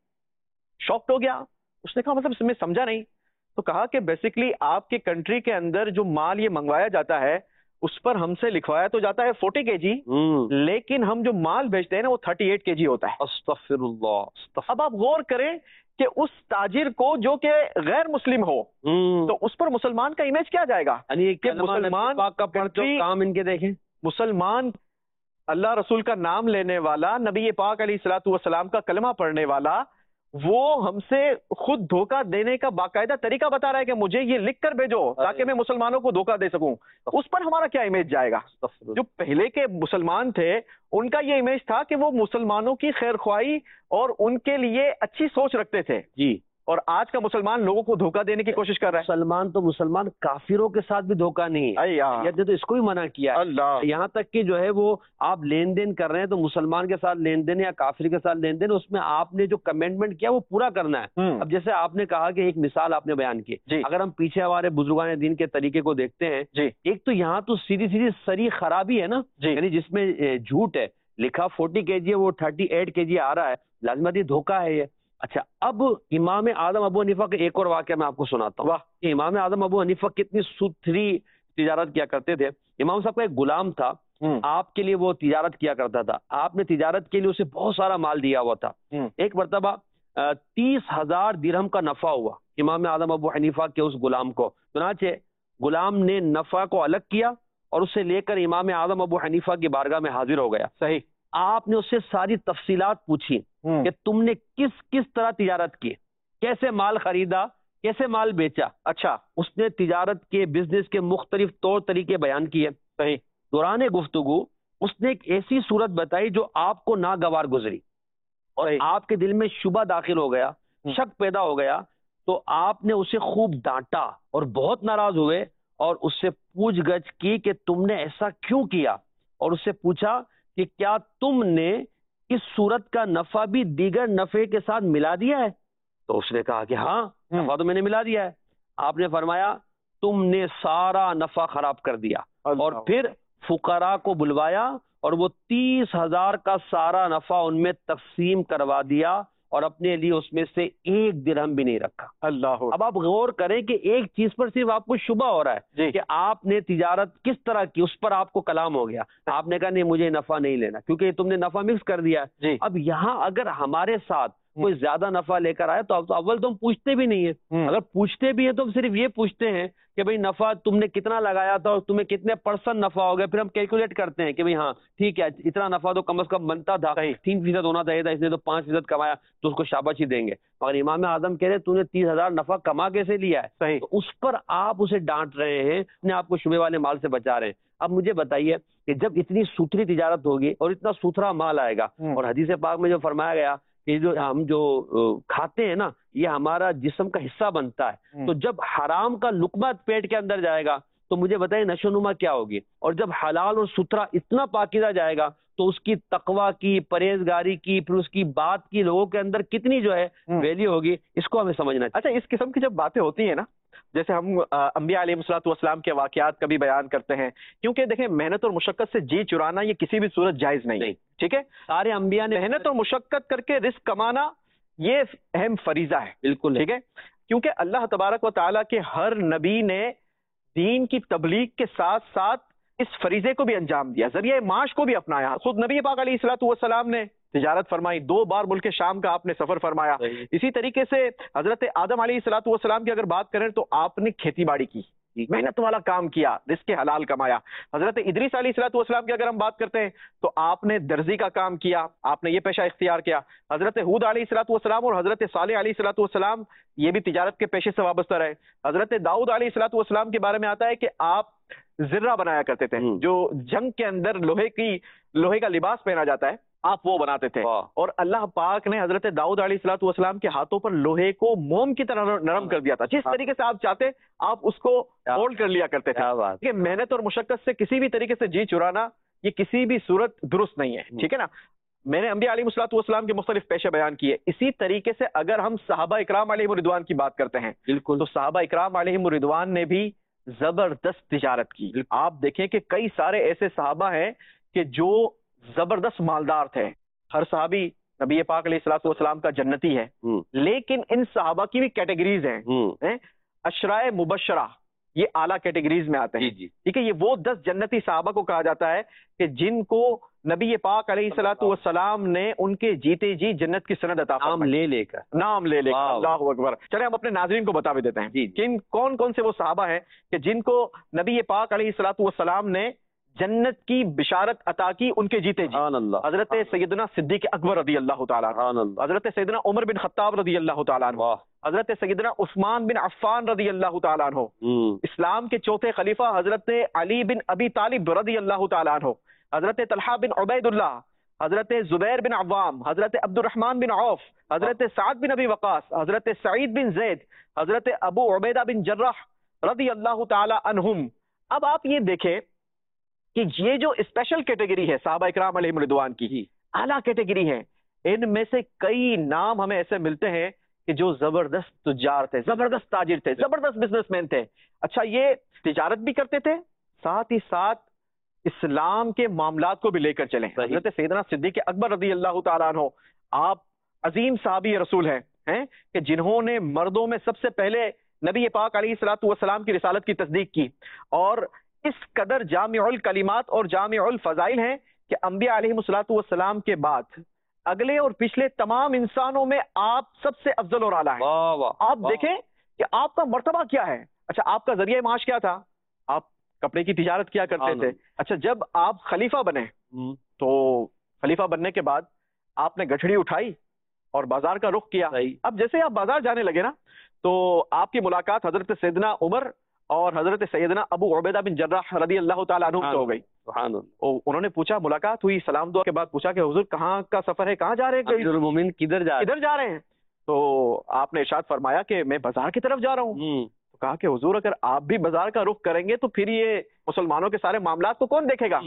شاکڈ ہو گیا، اس نے کہا مطلب میں سمجھا نہیں۔ تو کہا کہ بیسیکلی آپ کے کنٹری کے اندر جو مال یہ منگوایا جاتا ہے اس پر ہم سے لکھوایا تو جاتا ہے فورٹی کے جی، لیکن ہم جو مال بھیجتے ہیں نا وہ تھرٹی ایٹ کے جی ہوتا ہے۔ استغفر اللہ، استغفر۔ اب آپ غور کریں کہ اس تاجر کو جو کہ غیر مسلم ہو تو اس پر مسلمان کا امیج کیا جائے گا؟ یعنی کہ مسلمان پاک کا پڑھ country- کام ان کے دیکھیں، مسلمان اللہ رسول کا نام لینے والا، نبی پاک علیہ الصلوۃ والسلام کا کلمہ پڑھنے والا، وہ ہم سے خود دھوکہ دینے کا باقاعدہ طریقہ بتا رہا ہے کہ مجھے یہ لکھ کر بھیجو تاکہ میں مسلمانوں کو دھوکہ دے سکوں۔ اس پر ہمارا کیا امیج جائے گا؟ جو پہلے کے مسلمان تھے ان کا یہ امیج تھا کہ وہ مسلمانوں کی خیر خواہی اور ان کے لیے اچھی سوچ رکھتے تھے، جی، اور آج کا مسلمان لوگوں کو دھوکہ دینے کی کوشش کر رہا ہے۔ مسلمان تو مسلمان کافروں کے ساتھ بھی دھوکہ نہیں ہے، شریعت نے تو اس کو بھی منع کیا ہے۔ اللہ، یہاں تک کہ جو ہے وہ آپ لین دین کر رہے ہیں تو مسلمان کے ساتھ لین دین یا کافر کے ساتھ لین دین، اس میں آپ نے جو کمٹمنٹ کیا وہ پورا کرنا ہے۔ اب جیسے آپ نے کہا کہ ایک مثال آپ نے بیان کی، اگر ہم پیچھے ہمارے بزرگان دین کے طریقے کو دیکھتے ہیں، ایک تو یہاں تو سیدھی سیدھی سری خرابی ہے نا، یعنی جس میں جھوٹ ہے، لکھا فورٹی کے جی ہے وہ تھرٹی ایٹ کے جی آ رہا ہے، لازمت یہ دھوکہ ہے یہ۔ اچھا، اب امام اعظم ابو حنیفہ کا ایک اور واقعہ میں آپ کو سناتا ہوں کہ امام اعظم ابو حنیفہ کتنی ستھری تجارت کیا کرتے تھے۔ امام صاحب کا ایک غلام تھا، آپ کے لیے وہ تجارت کیا کرتا تھا، آپ نے تجارت کے لیے اسے بہت سارا مال دیا ہوا تھا۔ ایک مرتبہ تیس ہزار درہم کا نفع ہوا امام اعظم ابو حنیفہ کے اس غلام کو، چنانچہ غلام نے نفع کو الگ کیا اور اسے لے کر امام اعظم ابو حنیفہ کی بارگاہ میں حاضر ہو گیا۔ صحیح، آپ نے اس سے ساری تفصیلات پوچھی کہ تم نے کس کس طرح تجارت کی، کیسے مال خریدا، کیسے مال بیچا۔ اچھا، اس نے تجارت کے، بزنس کے مختلف طور طریقے بیان کیے۔ صحیح، دوران گفتگو اس نے ایک ایسی صورت بتائی جو آپ کو ناگوار گزری اور آپ کے دل میں شبہ داخل ہو گیا، شک پیدا ہو گیا، تو آپ نے اسے خوب ڈانٹا اور بہت ناراض ہوئے اور اس سے پوچھ گچھ کی کہ تم نے ایسا کیوں کیا، اور اس سے پوچھا کہ کیا تم نے اس صورت کا نفع بھی دیگر نفع کے ساتھ ملا دیا ہے؟ تو اس نے کہا کہ ہاں، نفع تو میں نے ملا دیا ہے۔ آپ نے فرمایا تم نے سارا نفع خراب کر دیا، اور پھر فقراء کو بلوایا اور وہ تیس ہزار کا سارا نفع ان میں تقسیم کروا دیا اور اپنے لیے اس میں سے ایک درہم بھی نہیں رکھا. اللہ. اب آپ غور کریں کہ ایک چیز پر صرف آپ کو شبہ ہو رہا ہے جی. کہ آپ نے تجارت کس طرح کی، اس پر آپ کو کلام ہو گیا، آپ نے کہا نہیں مجھے نفع نہیں لینا کیونکہ تم نے نفع مکس کر دیا. جی. اب یہاں اگر ہمارے ساتھ کوئی زیادہ نفع لے کر آئے تو اب تو اول تو ہم پوچھتے بھی نہیں ہیں. اگر پوچھتے بھی ہیں تو ہم صرف یہ پوچھتے ہیں کہ بھئی نفع تم نے کتنا لگایا تھا اور تمہیں کتنے پرسنٹ نفع ہو گیا، پھر ہم کیلکولیٹ کرتے ہیں کہ بھئی ہاں ٹھیک ہے اتنا نفع تو کم از کم بنتا تھا، تین فیصد ہونا چاہیے تھا، اس نے تو پانچ فیصد کمایا تو اس کو شاباشی دیں گے. مگر امام اعظم کہہ رہے تو نے تیس ہزار نفع کما کیسے لیا ہے؟ صحیح. تو اس پر آپ اسے ڈانٹ رہے ہیں، اپنے آپ کو شبے والے مال سے بچا رہے ہیں. اب مجھے بتائیے کہ جب اتنی ستھری تجارت ہوگی اور اتنا ستھرا مال آئے گا، اور حدیث پاک میں جو فرمایا گیا کہ جو ہم جو کھاتے ہیں نا یہ ہمارا جسم کا حصہ بنتا ہے، تو جب حرام کا لقمہ پیٹ کے اندر جائے گا تو مجھے بتائیے نشو نما کیا ہوگی، اور جب حلال اور ستھرا اتنا پاکیزہ جائے گا تو اس کی تقوی کی، پرہیزگاری کی، پھر اس کی بات کی لوگوں کے اندر کتنی جو ہے ویلیو ہوگی، اس کو ہمیں سمجھنا چاہیے. اچھا، اس قسم کی جب باتیں ہوتی ہیں نا، جیسے ہم انبیاء علیہ الصلوۃ والسلام کے واقعات کا بھی بیان کرتے ہیں، کیونکہ دیکھیں محنت اور مشقت سے جی چرانا یہ کسی بھی صورت جائز نہیں. ٹھیک ہے، سارے انبیاء نے محنت اور مشقت کر کے رزق کمانا یہ اہم فریضہ ہے. بالکل ٹھیک ہے، کیونکہ اللہ تبارک و تعالیٰ کے ہر نبی نے دین کی تبلیغ کے ساتھ ساتھ اس فریضے کو بھی انجام دیا، ذریعہ معاش کو بھی اپنایا. خود نبی پاک علیہ الصلوۃ والسلام نے تجارت فرمائی، دو بار ملک شام کا آپ نے سفر فرمایا. اسی طریقے سے حضرت آدم علیہ الصلوۃ والسلام کی اگر بات کریں تو آپ نے کھیتی باڑی کی، محنت والا کام کیا، رزق حلال کمایا. حضرت ادریس علیہ الصلوۃ والسلام کی اگر ہم بات کرتے ہیں تو آپ نے درزی کا کام کیا، آپ نے یہ پیشہ اختیار کیا. حضرت ہود علیہ الصلوۃ والسلام اور حضرت صالح علیہ الصلوۃ والسلام یہ بھی تجارت کے پیشے سے وابستہ رہے. حضرت داؤد علیہ الصلوۃ والسلام کے بارے میں آتا ہے کہ آپ زرہ بنایا کرتے تھے، جو جنگ کے اندر لوہے کی لوہے کا لباس پہنا جاتا ہے، آپ وہ بناتے تھے. اور اللہ پاک نے حضرت داؤد علیہ الصلوۃ والسلام کے ہاتھوں پر لوہے کو موم کی طرح نرم کر دیا تھا، جس طریقے سے آپ چاہتے آپ اس کو ہولڈ کر لیا کرتے تھے. کہ محنت اور مشقت سے کسی بھی طریقے سے جی چرانا یہ کسی بھی صورت درست نہیں ہے. ٹھیک ہے نا، میں نے انبیاء علیہ الصلوۃ والسلام کے مختلف پیشے بیان کیے. اسی طریقے سے اگر ہم صحابہ اکرام علیہم الرضوان کی بات کرتے ہیں، بالکل، تو صحابہ اکرام علیہم الرضوان نے بھی زبردست تجارت کی. آپ دیکھیں کہ کئی سارے ایسے صحابہ ہیں کہ جو زبردست مالدار تھے. ہر صحابی نبی پاک علیہ الصلوۃ والسلام کا جنتی ہے، لیکن ان صحابہ کی بھی کیٹیگریز ہیں. عشرائے مبشرہ یہ اعلیٰ کیٹیگریز میں آتے ہیں. ٹھیک ہے، یہ وہ دس جنتی صحابہ کو کہا جاتا ہے کہ جن کو نبی پاک علیہ الصلوۃ والسلام نے ان کے جیتے جی جنت کی سند عطا فرمائی، نام لے لے کر نام لے لے کر. اللہ اکبر. چلے ہم اپنے ناظرین کو بتا بھی دیتے ہیں کہ کون کون سے وہ صحابہ ہیں کہ جن کو نبی پاک علیہ الصلوۃ والسلام نے جنت کی بشارت عطا کی ان کے جیتے جی. حضرت سیدنا صدیق اکبر رضی اللہ تعالیٰ عنہ، حضرت سیدنا عمر بن خطاب رضی اللہ تعالیٰ عنہ، حضرت سیدنا عثمان بن عفان رضی اللہ تعالیٰ عنہ، اسلام کے چوتھے خلیفہ حضرت علی بن ابی طالب رضی اللہ تعالیٰ عنہ، حضرت طلحہ بن عبید اللہ، حضرت زبیر بن عوام، حضرت عبد الرحمن بن عوف، حضرت سعد بن ابی وقاص، حضرت سعید بن زید، حضرت ابو عبیدہ بن جراح رضی اللہ تعالیٰ عنہم. اب آپ یہ دیکھیں کہ یہ جو اسپیشل کیٹیگری ہے صحابہ اکرام علیہم رضوان کی، اعلیٰ کیٹیگری ہے، ان میں سے کئی نام ہمیں ایسے ملتے ہیں کہ جو زبردست تجار تھے، زبردست تاجر تھے، زبردست بزنس مین تھے. اچھا، یہ تجارت بھی کرتے تھے، ساتھ ہی ساتھ اسلام کے معاملات کو بھی لے کر چلیں. حضرت سیدنا صدیق اکبر رضی اللہ تعالیٰ عنہ، آپ عظیم صحابی رسول ہیں ہیں کہ جنہوں نے مردوں میں سب سے پہلے نبی پاک علیہ الصلوۃ والسلام کی رسالت کی تصدیق کی، اور اس قدر جامع الکلمات اور جامع الفضائل ہیں کہ انبیاء علیہ الصلوۃ والسلام کے بعد اگلے اور پچھلے تمام انسانوں میں آپ سب سے افضل اور اعلیٰ ہیں. آپ دیکھیں کہ آپ کا مرتبہ کیا ہے. اچھا، آپ کا ذریعہ معاش کیا تھا؟ آپ کپڑے کی تجارت کیا کرتے تھے. اچھا، جب آپ خلیفہ بنے تو خلیفہ بننے کے بعد آپ نے گٹھڑی اٹھائی اور بازار کا رخ کیا. اب جیسے آپ بازار جانے لگے نا تو آپ کی ملاقات حضرت سیدنا عمر اور حضرت سیدنا ابو عبیدہ بن جراح رضی اللہ تعالیٰ عنہ سے ہو گئی. انہوں نے پوچھا، ملاقات ہوئی، سلام دعا کے بعد پوچھا کہ حضور کہاں کا سفر ہے، کہاں جا رہے ہیں، مومن کدھر جا کدھر جا رہے ہیں؟ تو آپ نے ارشاد فرمایا کہ میں بازار کی طرف جا رہا ہوں. تو کہا کہ حضور اگر آپ بھی بازار کا رخ کریں گے تو پھر یہ مسلمانوں کے سارے معاملات کو کون دیکھے گا؟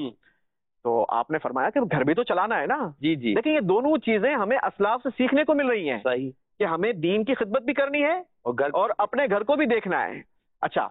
تو آپ نے فرمایا کہ گھر بھی تو چلانا ہے نا. جی جی دیکھیں، یہ دونوں چیزیں ہمیں اسلاف سے سیکھنے کو مل رہی ہیں. صحیح، کہ ہمیں دین کی خدمت بھی کرنی ہے اور گھر اور اپنے گھر کو بھی دیکھنا ہے. اچھا،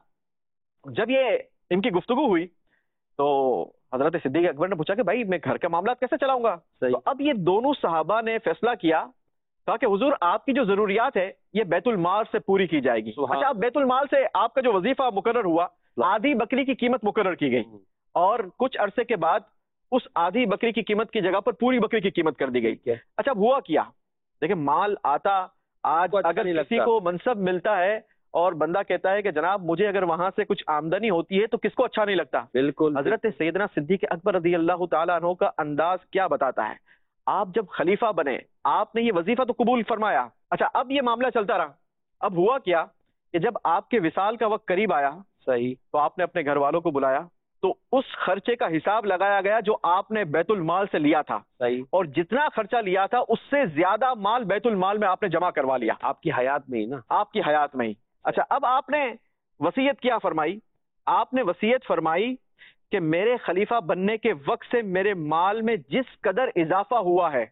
جب یہ ان کی گفتگو ہوئی تو حضرت صدیق اکبر نے پوچھا کہ بھائی میں گھر کے معاملات کیسے چلاؤں گا؟ تو اب یہ دونوں صحابہ نے فیصلہ کیا کہا کہ حضور آپ کی جو ضروریات ہے یہ بیت المال سے پوری کی جائے گی. اچھا اب بیت المال سے آپ کا جو وظیفہ مقرر ہوا, آدھی بکری کی قیمت مقرر کی گئی اور کچھ عرصے کے بعد اس آدھی بکری کی قیمت کی جگہ پر پوری بکری کی قیمت کر دی گئی. اچھا اب ہوا کیا, دیکھیں مال آتا, آج اگر کسی کو منصب ملتا ہے اور بندہ کہتا ہے کہ جناب مجھے اگر وہاں سے کچھ آمدنی ہوتی ہے تو کس کو اچھا نہیں لگتا. بالکل. حضرت سیدنا صدیق اکبر رضی اللہ تعالیٰ عنہ کا انداز کیا بتاتا ہے. آپ جب خلیفہ بنے آپ نے یہ وظیفہ تو قبول فرمایا. اچھا اب یہ معاملہ چلتا رہا. اب ہوا کیا کہ جب آپ کے وصال کا وقت قریب آیا, صحیح, تو آپ نے اپنے گھر والوں کو بلایا تو اس خرچے کا حساب لگایا گیا جو آپ نے بیت المال سے لیا تھا. صحیح. اور جتنا خرچہ لیا تھا اس سے زیادہ مال بیت المال میں آپ نے جمع کروا لیا. آپ کی حیات میں ہی نا, آپ کی حیات میں ہی. اچھا اب آپ نے وصیت کیا فرمائی. آپ نے وصیت فرمائی کہ میرے خلیفہ بننے کے وقت سے میرے مال میں جس قدر اضافہ ہوا ہے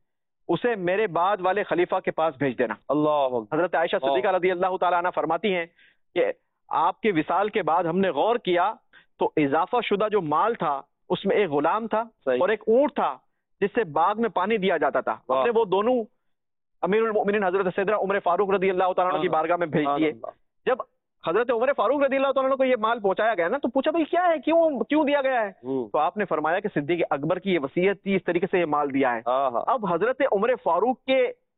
اسے میرے بعد والے خلیفہ کے پاس بھیج دینا. اللہ. حضرت عائشہ صدیقہ رضی اللہ تعالیٰ عنہ فرماتی ہیں کہ آپ کے وصال کے بعد ہم نے غور کیا تو اضافہ شدہ جو مال تھا اس میں ایک غلام تھا اور ایک اونٹ تھا جس سے باغ میں پانی دیا جاتا تھا. ہم نے وہ دونوں امیر المؤمنین حضرت سیدنا عمر فاروق رضی اللہ تعالیٰ عنہ کی بارگاہ میں بھیج دیے. جب حضرت عمر فاروق رضی اللہ تعالیٰ عنہ کو یہ مال پہنچایا گیا نا تو پوچھا بھائی کیا ہے, کیوں کیوں دیا گیا ہے؟ تو آپ نے فرمایا کہ صدیق اکبر کی یہ وصیت تھی, اس طریقے سے یہ مال دیا ہے. اب حضرت عمر فاروق کے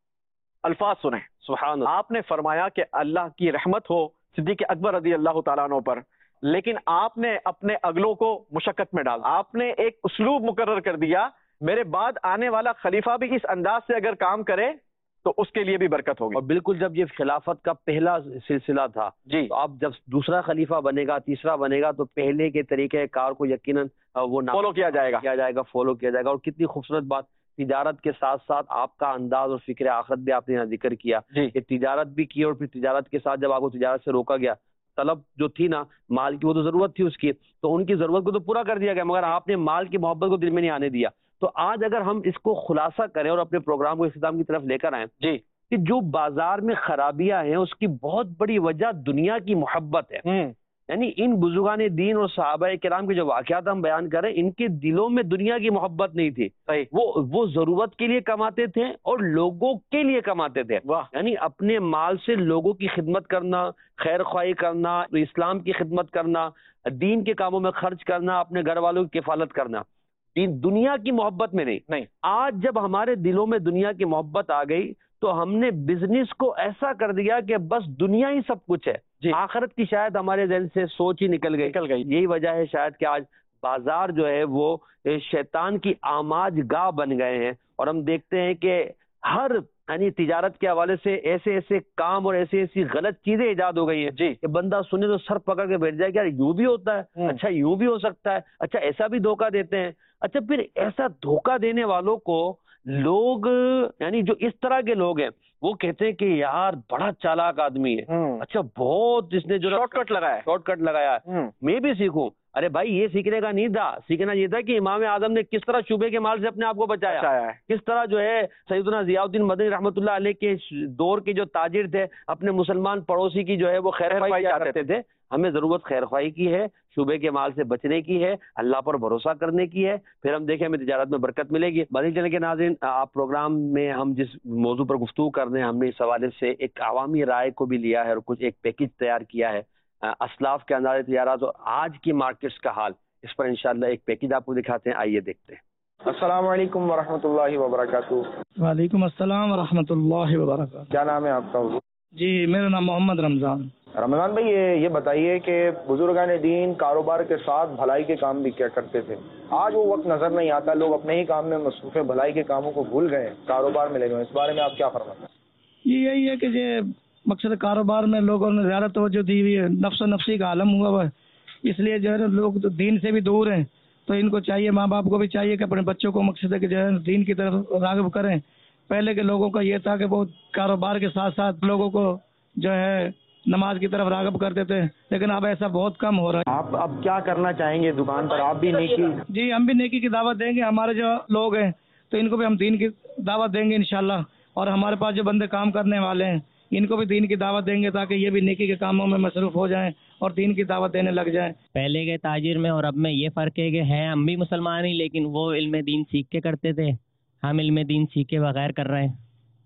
الفاظ سنیں. سبحان اللہ. آپ نے فرمایا کہ اللہ کی رحمت ہو صدیق اکبر رضی اللہ تعالیٰ عنہ پر, لیکن آپ نے اپنے اگلوں کو مشقت میں ڈال. آپ نے ایک اسلوب مقرر کر دیا, میرے بعد آنے والا خلیفہ بھی اس انداز سے اگر کام کرے تو اس کے لیے بھی برکت ہوگی. اور بالکل جب یہ خلافت کا پہلا سلسلہ تھا جی, تو اب جب دوسرا خلیفہ بنے گا, تیسرا بنے گا, تو پہلے کے طریقہ کار کو یقیناً وہ فالو کیا جائے گا کیا جائے گا فالو کیا جائے گا. اور کتنی خوبصورت بات, تجارت کے ساتھ ساتھ آپ کا انداز اور فکر آخرت بھی آپ نے یہاں ذکر کیا کہ تجارت بھی کی, اور پھر تجارت کے ساتھ جب آپ کو تجارت سے روکا گیا, طلب جو تھی نا مال کی وہ تو ضرورت تھی اس کی, تو ان کی ضرورت کو تو پورا کر دیا گیا, مگر آپ نے مال کی محبت کو دل میں نہیں آنے دیا. تو آج اگر ہم اس کو خلاصہ کریں اور اپنے پروگرام کو اختتام کی طرف لے کر آئیں جی, کہ جو بازار میں خرابیاں ہیں اس کی بہت بڑی وجہ دنیا کی محبت ہے. یعنی ان بزرگان دین اور صحابہ کرام کے جو واقعات ہم بیان کر رہے ہیں, ان کے دلوں میں دنیا کی محبت نہیں تھی. وہ وہ ضرورت کے لیے کماتے تھے اور لوگوں کے لیے کماتے تھے. یعنی اپنے مال سے لوگوں کی خدمت کرنا, خیر خواہی کرنا, اسلام کی خدمت کرنا, دین کے کاموں میں خرچ کرنا, اپنے گھر والوں کی کفالت کرنا, دنیا کی محبت میں نہیں. نہیں آج جب ہمارے دلوں میں دنیا کی محبت آ گئی تو ہم نے بزنس کو ایسا کر دیا کہ بس دنیا ہی سب کچھ ہے جی. آخرت کی شاید ہمارے ذہن سے سوچ ہی نکل گئی نکل گئی یہی وجہ ہے شاید کہ آج بازار جو ہے وہ شیطان کی آماج گاہ بن گئے ہیں, اور ہم دیکھتے ہیں کہ ہر یعنی تجارت کے حوالے سے ایسے ایسے کام اور ایسی ایسی غلط چیزیں ایجاد ہو گئی ہیں جی, کہ بندہ سنے تو سر پکڑ کے بیٹھ جائے کہ یار یوں بھی ہوتا ہے, اچھا یوں بھی ہو سکتا ہے, اچھا ایسا بھی دھوکہ دیتے ہیں. اچھا پھر ایسا دھوکہ دینے والوں کو لوگ یعنی جو اس طرح کے لوگ ہیں وہ کہتے ہیں کہ یار بڑا چالاک آدمی ہے, اچھا بہت اس نے جو شارٹ کٹ لگایا شارٹ کٹ لگایا میں بھی سیکھوں. ارے بھائی یہ سیکھنے کا نہیں تھا, سیکھنا یہ تھا کہ امام اعظم نے کس طرح شبے کے مال سے اپنے آپ کو بچایا ہے, کس طرح جو ہے سیدنا ضیاء الدین مدنی رحمۃ اللہ علیہ کے دور کے جو تاجر تھے اپنے مسلمان پڑوسی کی جو ہے وہ خیر خواہی کرتے تھے. ہمیں ضرورت خیر خواہی کی ہے, شبے کے مال سے بچنے کی ہے, اللہ پر بھروسہ کرنے کی ہے, پھر ہم دیکھیں ہمیں تجارت میں برکت ملے گی. مدنی چینل کے ناظرین, آپ پروگرام میں ہم جس موضوع پر گفتگو کر رہے ہیں ہم نے اس حوالے سے ایک عوامی رائے کو بھی لیا ہے اور کچھ ایک پیکج تیار کیا ہے اسلاف کے انداز تجارت اور آج کی مارکیٹس کا حال. اس پر انشاءاللہ ایک پیکج آپ کو دکھاتے ہیں, آئیے دیکھتے ہیں. السلام علیکم ورحمۃ اللہ وبرکاتہ. وعلیکم السلام ورحمۃ اللہ وبرکاتہ. کیا نام ہے آپ کا؟ جی میرا نام محمد رمضان. رمضان بھائی یہ یہ بتائیے کہ بزرگان دین کاروبار کے ساتھ بھلائی کے کام بھی کیا کرتے تھے. آج وہ وقت نظر نہیں آتا, لوگ اپنے ہی کام میں مصروف بھلائی کے کاموں کو بھول گئے, کاروبار میں لے گئے. اس بارے میں آپ کیا فرماتے ہیں؟ یہ یہی ہے کہ یہ مقصد کاروبار میں لوگوں نے زیادہ توجہ دی ہوئی ہے, نفس و نفسی کا عالم ہوا ہوا ہے, اس لیے جو ہے نا لوگ تو دین سے بھی دور ہیں. تو ان کو چاہیے, ماں باپ کو بھی چاہیے کہ اپنے بچوں کو مقصد ہے کہ جو ہے دین کی طرف راغب کریں. پہلے کے لوگوں کا یہ تھا کہ وہ کاروبار کے ساتھ ساتھ لوگوں کو جو ہے نماز کی طرف راغب کرتے تھے, لیکن اب ایسا بہت کم ہو رہا ہے. آپ اب کیا کرنا چاہیں گے دکان پر؟ آپ بھی نیکی جی ہم بھی نیکی کی دعوت دیں گے. ہمارے جو لوگ ہیں تو ان کو بھی ہم دین کی دعوت دیں گے انشاءاللہ, اور ہمارے پاس جو بندے کام کرنے والے ہیں ان کو بھی دین کی دعوت دیں گے تاکہ یہ بھی نیکی کے کاموں میں مصروف ہو جائیں اور دین کی دعوت دینے لگ جائیں. پہلے کے تاجر میں اور اب میں یہ فرق ہے کہ ہیں ہم بھی مسلمان ہی, لیکن وہ علم دین سیکھ کے کرتے تھے, ہم علم دین سیکھ کے بغیر کر رہے ہیں.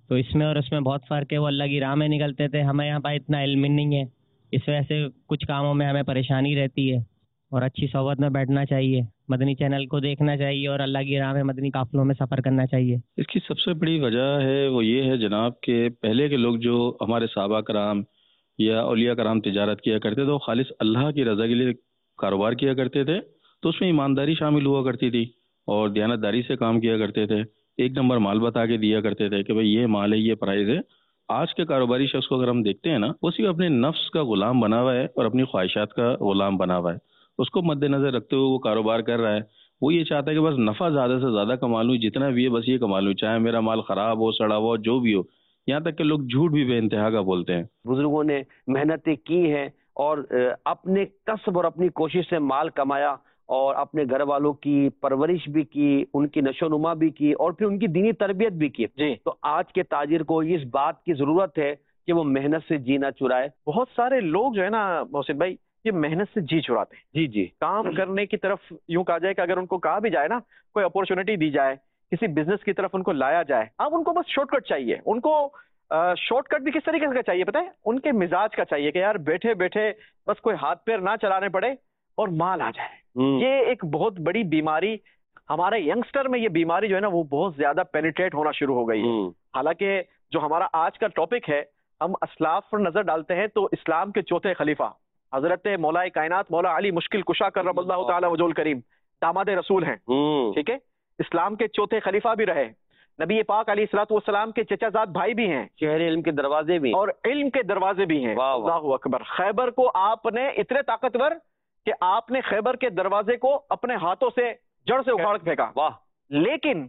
تو اس میں اور اس میں بہت فرق ہے. وہ اللہ کی راہ میں نکلتے تھے, ہمیں یہاں پر اتنا علم نہیں ہے, اس وجہ سے کچھ کاموں میں ہمیں پریشانی رہتی ہے. اور اچھی صحبت میں بیٹھنا چاہیے, مدنی چینل کو دیکھنا چاہیے اور اللہ کی راہ میں مدنی قافلوں میں سفر کرنا چاہیے. اس کی سب سے بڑی وجہ ہے وہ یہ ہے جناب کہ پہلے کے لوگ جو ہمارے صحابہ کرام یا اولیاء کرام تجارت کیا کرتے تھے وہ خالص اللہ کی رضا کے لیے کاروبار کیا کرتے تھے, تو اس میں ایمانداری شامل ہوا کرتی تھی اور دیانتداری سے کام کیا کرتے تھے. ایک نمبر مال بتا کے دیا کرتے تھے کہ بھئی یہ مال ہے, یہ پرائز ہے. آج کے کاروباری شخص کو اگر ہم دیکھتے ہیں نا, وہ صرف اپنے نفس کا غلام بنا ہوا ہے اور اپنی خواہشات کا غلام بنا ہوا ہے. اس کو مد نظر رکھتے ہوئے وہ کاروبار کر رہا ہے. وہ یہ چاہتا ہے کہ بس نفع زیادہ سے زیادہ کما لوں, جتنا بھی ہے بس یہ کما لوں, چاہے میرا مال خراب ہو, سڑا ہو, جو بھی ہو. یہاں تک کہ لوگ جھوٹ بھی بے انتہا کا بولتے ہیں. بزرگوں نے محنتیں کی ہیں اور اپنے کسب اور اپنی کوشش سے مال کمایا اور اپنے گھر والوں کی پرورش بھی کی, ان کی نشو و نما بھی کی اور پھر ان کی دینی تربیت بھی کی. جی تو آج کے تاجر کو اس بات کی ضرورت ہے کہ وہ محنت سے جینا چرائے. بہت سارے لوگ جو ہے نا محسن بھائی, یہ محنت سے جی چراتے ہیں. جی جی کام کرنے کی طرف یوں کہا جائے کہ اگر ان کو کہا بھی جائے نا, کوئی اپورچونٹی دی جائے, کسی بزنس کی طرف ان کو لایا جائے, اب ان کو بس شارٹ کٹ چاہیے. ان کو شارٹ کٹ بھی کس طریقے کا چاہیے پتہ ہے, ان کے مزاج کا چاہیے کہ یار بیٹھے بیٹھے بس کوئی ہاتھ پیر نہ چلانے پڑے اور مال آ جائے. یہ ایک بہت بڑی بیماری ہمارے ینگسٹر میں, یہ بیماری جو ہے نا وہ بہت زیادہ پینیٹریٹ ہونا شروع ہو گئی ہے. حالانکہ جو ہمارا آج کا ٹاپک ہے, ہم اسلاف پر نظر ڈالتے ہیں تو اسلام کے چوتھے خلیفہ حضرت مولا کائنات مولا علی مشکل کشا کرم اللہ تعالی وجہ الکریم داماد رسول ہیں. ٹھیک ہے, اسلام کے چوتھے خلیفہ بھی رہے, نبی پاک علیہ الصلوۃ والسلام کے چچا زاد بھائی بھی ہیں, شہر علم کے دروازے بھی اور علم کے دروازے بھی ہیں. اللہ اکبر. خیبر کو آپ نے اتنے طاقتور کہ آپ نے خیبر کے دروازے کو اپنے ہاتھوں سے جڑ سے اکھاڑ پھینکا. واہ. لیکن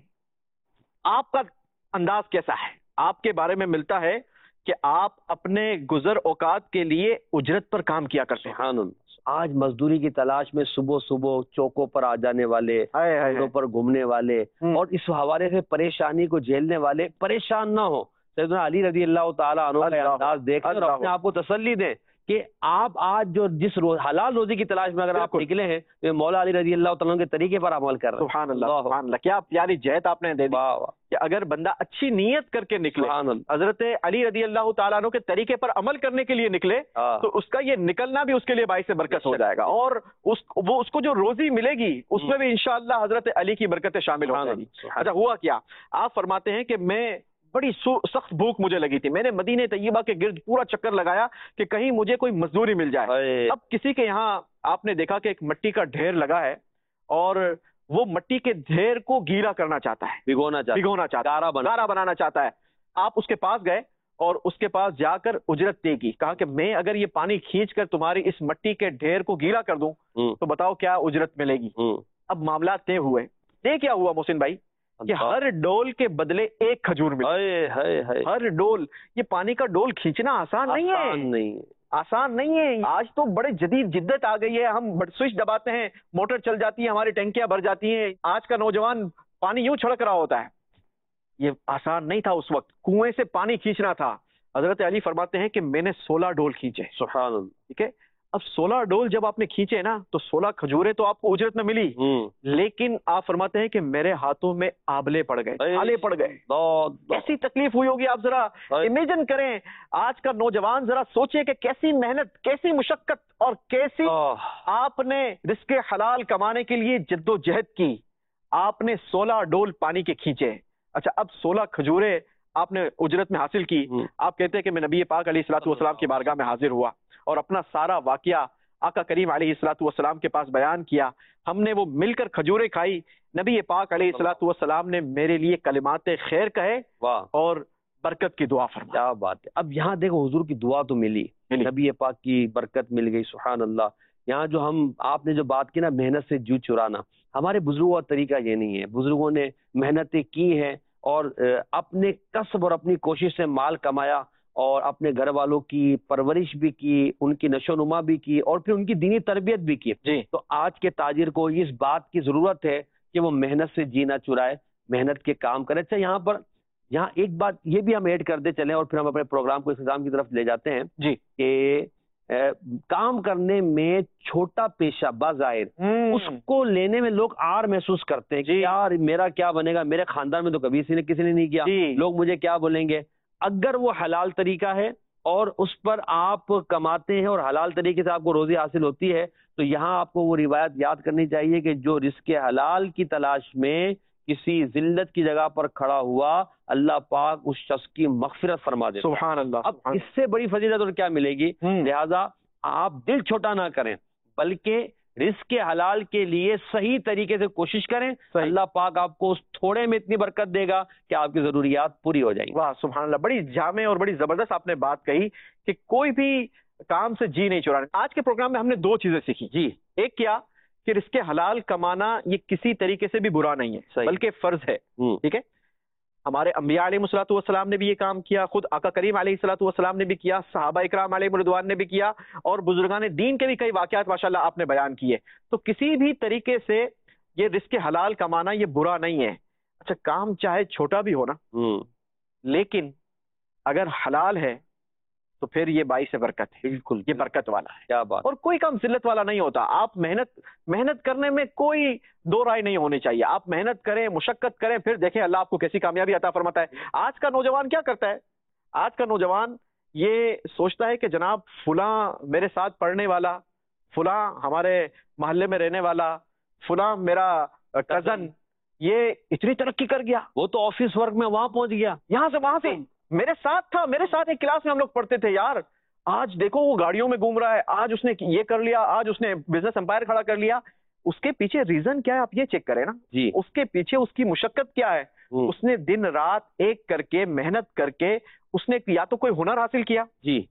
آپ کا انداز کیسا ہے؟ آپ کے بارے میں ملتا ہے کہ آپ اپنے گزر اوقات کے لیے اجرت پر کام کیا کرتے ہیں. سبحان اللہ. آج مزدوری کی تلاش میں صبح صبح چوکوں پر آ جانے والے, روڈوں پر گھومنے والے اور اس حوالے سے پریشانی کو جھیلنے والے پریشان نہ ہو. سیدنا علی رضی اللہ تعالیٰ عنہ کا انداز دیکھ کر اپنے آپ کو تسلی دیں کہ آپ آج جو جس روز حلال روزی کی تلاش میں اگر آپ نکلے ہیں تو مولا علی رضی اللہ تعالیٰ کے طریقے پر عمل کر رہے ہیں. سبحان اللہ, سبحان اللہ. کیا پیاری جہت آپ نے دے دی کہ اگر بندہ اچھی نیت کر کے نکلے, حضرت علی رضی اللہ تعالیٰ عنہ کے طریقے پر عمل کرنے کے لیے نکلے, تو اس کا یہ نکلنا بھی اس کے لیے باعث برکت ہو جائے گا, اور اس وہ اس کو جو روزی ملے گی اس میں بھی انشاءاللہ حضرت علی کی برکتیں شامل ہو جائیں گی. اچھا ہوا کیا, آپ فرماتے ہیں کہ میں بڑی سخت بھوک مجھے لگی تھی, میں نے مدینہ طیبہ کے گرد پورا چکر لگایا کہ کہیں مجھے کوئی مزدوری مل جائے. اب کسی کے یہاں آپ نے دیکھا کہ ایک مٹی کا ڈھیر لگا ہے اور وہ مٹی کے ڈھیر کو گیلا کرنا چاہتا ہے, بھگونا چاہتا بھگونا چاہتا ہے, گارا بنانا چاہتا ہے. آپ اس کے پاس گئے اور اس کے پاس جا کر اجرت دے گی, کہا کہ میں اگر یہ پانی کھینچ کر تمہاری اس مٹی کے ڈھیر کو گیلا کر دوں تو بتاؤ کیا اجرت ملے گی. اب معاملات طے ہوئے. طے کیا ہوا محسن بھائی کہ ہر ڈول کے بدلے ایک کھجور ملا. ہر ڈول, یہ پانی کا ڈول کھینچنا آسان نہیں ہے, آسان نہیں ہے. آج تو بڑے جدید جدت آ گئی ہے, ہم سوئچ دباتے ہیں, موٹر چل جاتی ہے, ہماری ٹینکیاں بھر جاتی ہیں. آج کا نوجوان پانی یوں چھڑک رہا ہوتا ہے. یہ آسان نہیں تھا اس وقت, کنویں سے پانی کھینچنا تھا. حضرت علی فرماتے ہیں کہ میں نے سولہ ڈول کھینچے. سبحان اللہ. ٹھیک ہے, اب سولہ ڈول جب آپ نے کھینچے نا تو سولہ کھجورے تو آپ کو اجرت میں ملی, لیکن آپ فرماتے ہیں کہ میرے ہاتھوں میں آبلے پڑ گئے, آلے پڑ گئے. کیسی تکلیف ہوئی ہوگی, آپ ذرا امیجن کریں. آج کا نوجوان ذرا سوچے کہ کیسی محنت, کیسی مشقت اور کیسی آپ نے رزق حلال کمانے کے لیے جد و جہد کی. آپ نے سولہ ڈول پانی کے کھینچے. اچھا, اب سولہ کھجورے آپ نے اجرت میں حاصل کی. آپ کہتے ہیں کہ میں نبی پاک علیہ الصلوۃ والسلام کی بارگاہ میں حاضر ہوا اور اپنا سارا واقعہ آقا کریم علیہ الصلوۃ والسلام کے پاس بیان کیا. ہم نے وہ مل کر کھجوریں کھائی. نبی پاک علیہ الصلوۃ والسلام نے میرے لیے کلمات خیر کہے اور برکت کی دعا فرمائی. کیا بات ہے. اب یہاں دیکھو, حضور کی دعا تو ملی, نبی پاک کی برکت مل گئی. سبحان اللہ. یہاں جو ہم آپ نے جو بات کی نا محنت سے جو چرانا, ہمارے بزرگوں کا طریقہ یہ نہیں ہے. بزرگوں نے محنتیں کی ہیں اور اپنے کسب اور اپنی کوشش سے مال کمایا اور اپنے گھر والوں کی پرورش بھی کی, ان کی نشو و نما بھی کی اور پھر ان کی دینی تربیت بھی کی. جی. تو آج کے تاجر کو اس بات کی ضرورت ہے کہ وہ محنت سے جینا چرائے, محنت کے کام کرے. اچھا, یہاں پر یہاں ایک بات یہ بھی ہم ایڈ کر دے چلیں اور پھر ہم اپنے پروگرام کو اختتام کی طرف لے جاتے ہیں. جی. کہ کام کرنے میں چھوٹا پیشہ بظاہر اس کو لینے میں لوگ آر محسوس کرتے ہیں کہ یار میرا کیا بنے گا، میرے خاندان میں تو کبھی کسی نے کسی نے نہیں کیا، لوگ مجھے کیا بولیں گے. اگر وہ حلال طریقہ ہے اور اس پر آپ کماتے ہیں اور حلال طریقے سے آپ کو روزی حاصل ہوتی ہے، تو یہاں آپ کو وہ روایت یاد کرنی چاہیے کہ جو رزق حلال کی تلاش میں کسی ذلت کی جگہ پر کھڑا ہوا، اللہ پاک اس شخص کی مغفرت فرما دیتا ہے. سبحان اللہ. اب اس سے بڑی فضیلت اور کیا ملے گی؟ لہذا آپ دل چھوٹا نہ کریں، بلکہ رزق حلال کے لیے صحیح طریقے سے کوشش کریں. اللہ پاک آپ کو اس تھوڑے میں اتنی برکت دے گا کہ آپ کی ضروریات پوری ہو جائیں گی. واہ سبحان اللہ، بڑی جامع اور بڑی زبردست آپ نے بات کہی کہ کوئی بھی کام سے جی نہیں چرانا. آج کے پروگرام میں ہم نے دو چیزیں سیکھی. جی، ایک کیا کہ رزق حلال کمانا یہ کسی طریقے سے بھی برا نہیں ہے، بلکہ فرض ہے. ٹھیک ہے، ہمارے انبیاء علیہ الصلوۃ والسلام نے بھی یہ کام کیا، خود آقا کریم علیہ الصلوۃ والسلام نے بھی کیا، صحابہ اکرام علیہ رضوان نے بھی کیا، اور بزرگان دین کے بھی کئی واقعات ماشاءاللہ آپ نے بیان کیے. تو کسی بھی طریقے سے یہ رزق حلال کمانا یہ برا نہیں ہے. اچھا، کام چاہے چھوٹا بھی ہو نا، لیکن اگر حلال ہے تو پھر یہ باعث برکت ہے. بالکل، یہ برکت والا ہے. کیا بات. اور کوئی کام ذلت والا نہیں ہوتا. آپ محنت محنت کرنے میں کوئی دو رائے نہیں ہونی چاہیے. آپ محنت کریں، مشقت کریں، پھر دیکھیں اللہ آپ کو کیسی کامیابی عطا فرماتا ہے. آج کا نوجوان کیا کرتا ہے؟ آج کا نوجوان یہ سوچتا ہے کہ جناب فلاں میرے ساتھ پڑھنے والا، فلاں ہمارے محلے میں رہنے والا، فلاں میرا کزن یہ اتنی ترقی کر گیا، وہ تو آفس ورک میں وہاں پہنچ گیا، یہاں سے وہاں سے میرے ساتھ تھا، میرے ساتھ ایک کلاس میں ہم لوگ پڑھتے تھے یار، آج دیکھو وہ گاڑیوں میں گھوم رہا ہے، آج اس نے یہ کر لیا، آج اس نے بزنس امپائر کھڑا کر لیا. اس کے پیچھے ریزن کیا ہے آپ یہ چیک کریں نا. جی، اس کے پیچھے اس کی مشقت کیا ہے. اس نے دن رات ایک کر کے محنت کر کے اس نے یا تو کوئی ہنر حاصل کیا، جی،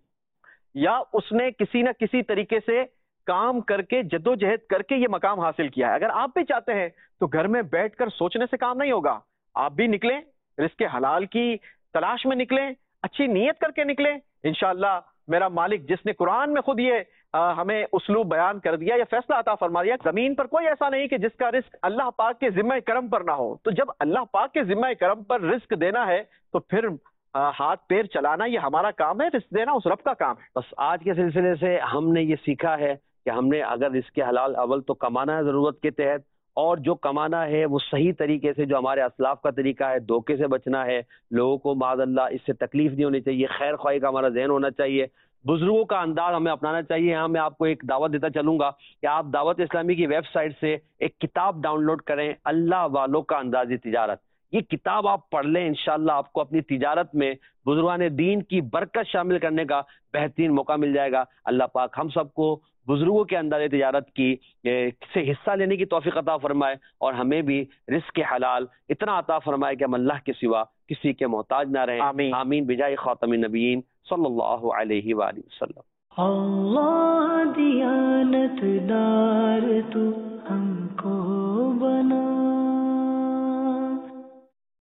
یا اس نے کسی نہ کسی طریقے سے کام کر کے جدوجہد کر کے یہ مقام حاصل کیا ہے. اگر آپ بھی چاہتے ہیں تو گھر میں بیٹھ کر سوچنے سے کام نہیں ہوگا. آپ بھی نکلیں، رزق حلال کی تلاش میں نکلیں، اچھی نیت کر کے نکلیں. انشاءاللہ میرا مالک جس نے قرآن میں خود یہ ہمیں اسلوب بیان کر دیا، یہ فیصلہ عطا فرما دیا، زمین پر کوئی ایسا نہیں کہ جس کا رزق اللہ پاک کے ذمہ کرم پر نہ ہو. تو جب اللہ پاک کے ذمہ کرم پر رزق دینا ہے تو پھر ہاتھ پیر چلانا یہ ہمارا کام ہے، رزق دینا اس رب کا کام ہے. بس آج کے سلسلے سے ہم نے یہ سیکھا ہے کہ ہم نے اگر رزق حلال اول تو کمانا ہے ضرورت کے تحت، اور جو کمانا ہے وہ صحیح طریقے سے، جو ہمارے اسلاف کا طریقہ ہے، دھوکے سے بچنا ہے، لوگوں کو معاذ اللہ اس سے تکلیف نہیں ہونی چاہیے، خیر خواہی کا ہمارا ذہن ہونا چاہیے، بزرگوں کا انداز ہمیں اپنانا چاہیے. یہاں میں آپ کو ایک دعوت دیتا چلوں گا کہ آپ دعوت اسلامی کی ویب سائٹ سے ایک کتاب ڈاؤن لوڈ کریں، اللہ والوں کا انداز تجارت. یہ کتاب آپ پڑھ لیں، انشاءاللہ آپ کو اپنی تجارت میں بزرگان دین کی برکت شامل کرنے کا بہترین موقع مل جائے گا. اللہ پاک ہم سب کو بزرگوں کے انداز تجارت کی سے حصہ لینے کی توفیق عطا فرمائے، اور ہمیں بھی رزق حلال اتنا عطا فرمائے کہ ہم اللہ کے سوا کسی کے محتاج نہ رہیں. آمین آمین بجائے خاتم النبیین صلی اللہ علیہ وآلہ وسلم. اللہ دیانت دار تو ہم کو بنا